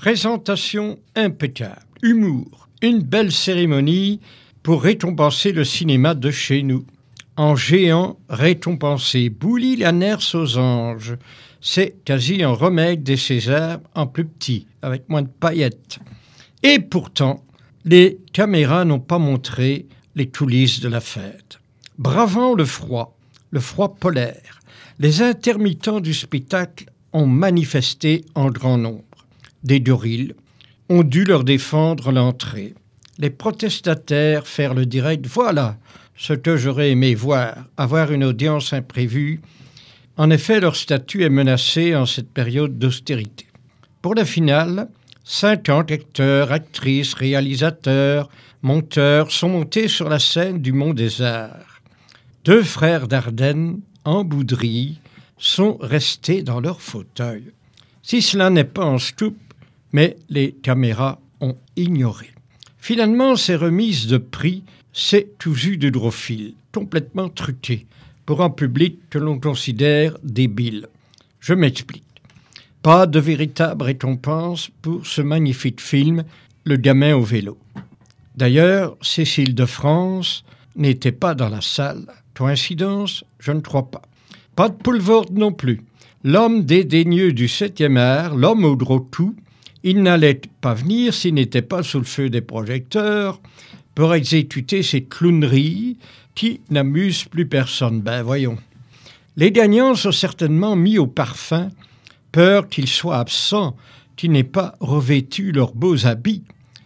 Présentation impeccable, humour, une belle cérémonie pour récompenser le cinéma de chez nous. En géant, récompensé Bouli la Nerce aux anges. C'est quasi un remake des Césars en plus petit, avec moins de paillettes. Et pourtant, les caméras n'ont pas montré les coulisses de la fête. Bravant le froid polaire, les intermittents du spectacle ont manifesté en grand nombre. Des gorilles ont dû leur défendre l'entrée. Les protestataires faire le direct, voilà ce que j'aurais aimé voir, avoir une audience imprévue. En effet, leur statut est menacé en cette période d'austérité. Pour la finale, 50 acteurs, actrices, réalisateurs, monteurs sont montés sur la scène du Mont des Arts. 2 frères d'Ardenne, en bouderie, sont restés dans leur fauteuil. Si cela n'est pas un scoop, mais les caméras ont ignoré. Finalement, ces remises de prix, c'est tout vu de drôle, complètement truqué, pour un public que l'on considère débile. Je m'explique. Pas de véritable récompense pour ce magnifique film, Le gamin au vélo. D'ailleurs, Cécile de France n'était pas dans la salle. Coïncidence? Je ne crois pas. Pas de Poulvord non plus. L'homme dédaigneux du 7e art, l'homme au gros cou, il n'allait pas venir s'il n'était pas sous le feu des projecteurs pour exécuter ces clowneries qui n'amusent plus personne. Ben voyons. Les gagnants sont certainement mis au parfum, peur qu'ils soient absents, qu'ils n'aient pas revêtu leurs beaux habits.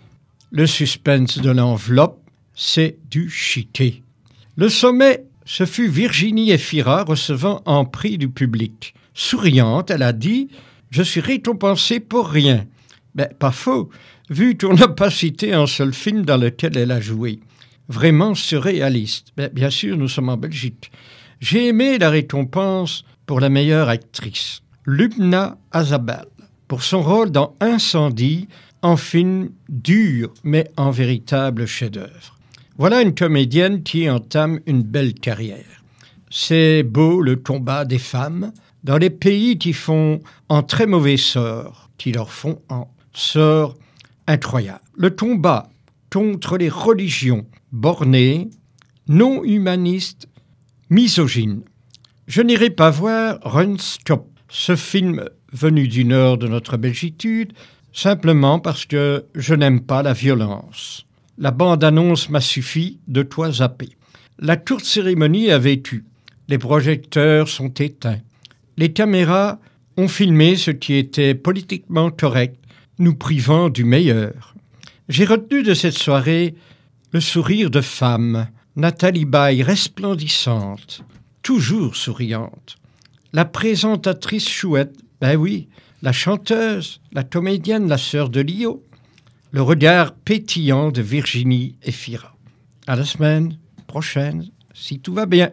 Le suspense de l'enveloppe, c'est du chiquet. Le sommet, ce fut Virginie Efira recevant un prix du public. Souriante, elle a dit « Je suis récompensée pour rien ». Ben, pas faux, vu qu'on n'a pas cité un seul film dans lequel elle a joué. Vraiment surréaliste. Ben, bien sûr, nous sommes en Belgique. J'ai aimé la récompense pour la meilleure actrice, Lubna Azabal, pour son rôle dans Incendie, un film dur, mais un véritable chef-d'œuvre. Voilà une comédienne qui entame une belle carrière. C'est beau le combat des femmes dans les pays qui font un très mauvais sort, qui leur font un sort incroyable. Le combat contre les religions bornées, non humanistes, misogynes. Je n'irai pas voir Runstop, ce film venu du nord de notre belgitude, simplement parce que je n'aime pas la violence. La bande-annonce m'a suffi, de quoi zapper. La courte cérémonie a vécu. Les projecteurs sont éteints. Les caméras ont filmé ce qui était politiquement correct, nous privant du meilleur. J'ai retenu de cette soirée le sourire de femme, Nathalie Baye resplendissante, toujours souriante. La présentatrice chouette, ben oui, la chanteuse, la comédienne, la sœur de Lio. Le regard pétillant de Virginie Efira. À la semaine prochaine, si tout va bien.